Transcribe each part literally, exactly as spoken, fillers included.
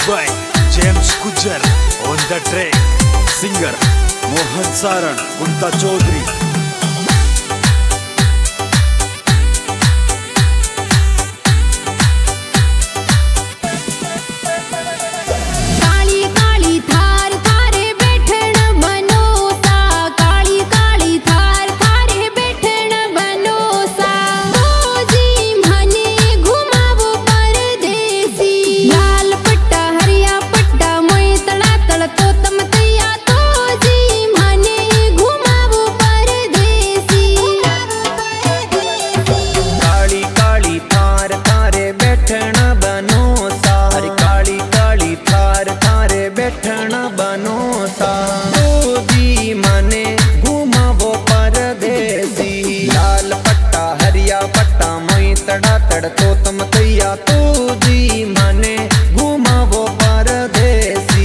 by James Gujar. On the track, singer Mohan Saran, Kunta Chaudhary. तो तम तैया तो जी मने घुमावो परदेसी।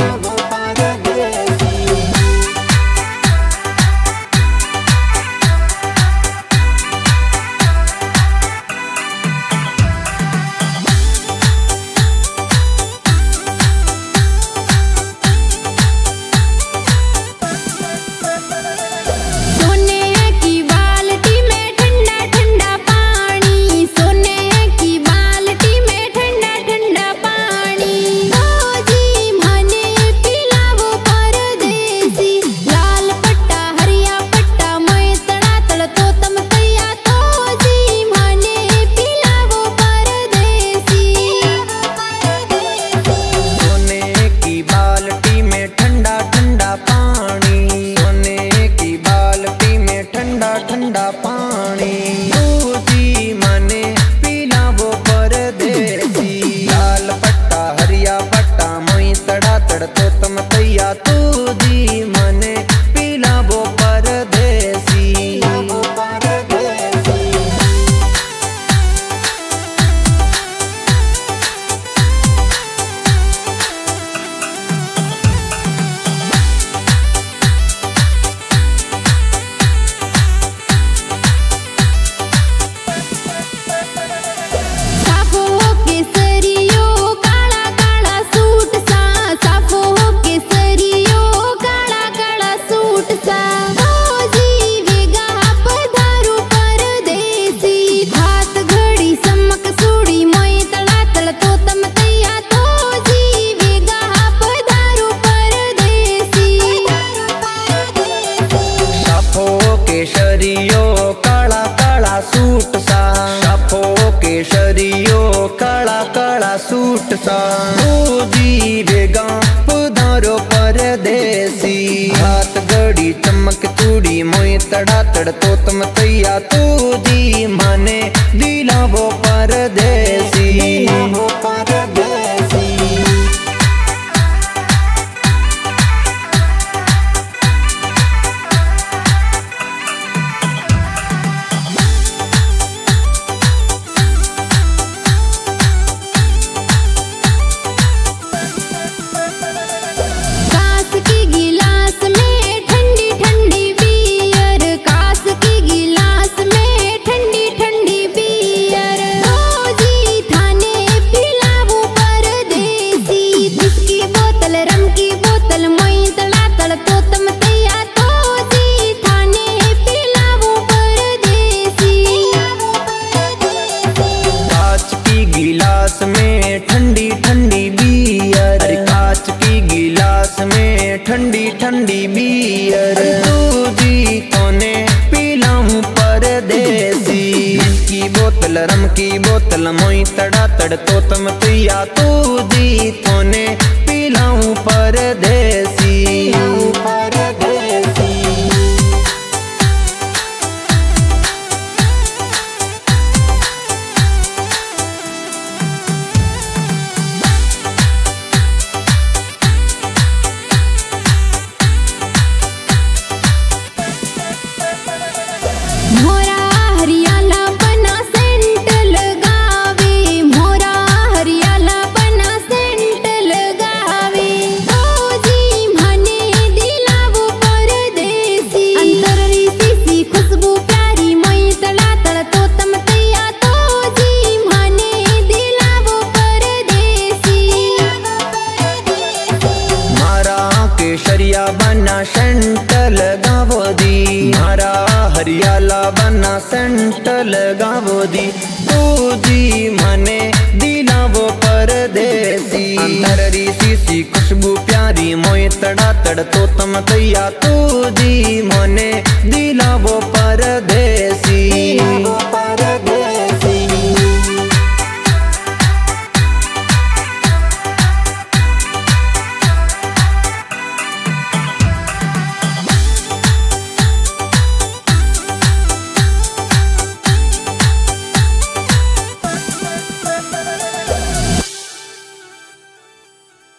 ठंडा पानी दूजी मने पिलावो परदेसी। लाल पट्टा हरिया पट्टा मोई तड़ा तड़ तो तम तैया दूजी मने पिलावो परदेसी। केशरियो काला काला सूट सा साफो केशरियो काला काला सूट सा दूजी बेगा पधारो परदेसी। हाथ घड़ी चमक चूड़ी मोई तड़ा तड़ तो तम तैया दूजी माने दिलावो परदेसी। गिलास में ठंडी ठंडी बियर, कांच की गिलास में ठंडी ठंडी बियर दूजी तोने पिलाऊं परदेसी। की बोतल रम की बोतल मोई तड़ा तड़ तो तम तैया दूजी तोने पिलाऊं परदेसी। मोरा हरियाला बना सेंट लगावे, मोरा हरियाला बना सेंट लगावे। दूजी मने दिलावो बना सेंट लगावो दी तू जी मने दिलावो परदेसी अंतररी सी खुशबू प्यारी मोय तड़ा तड़ तो तम तैया तू जी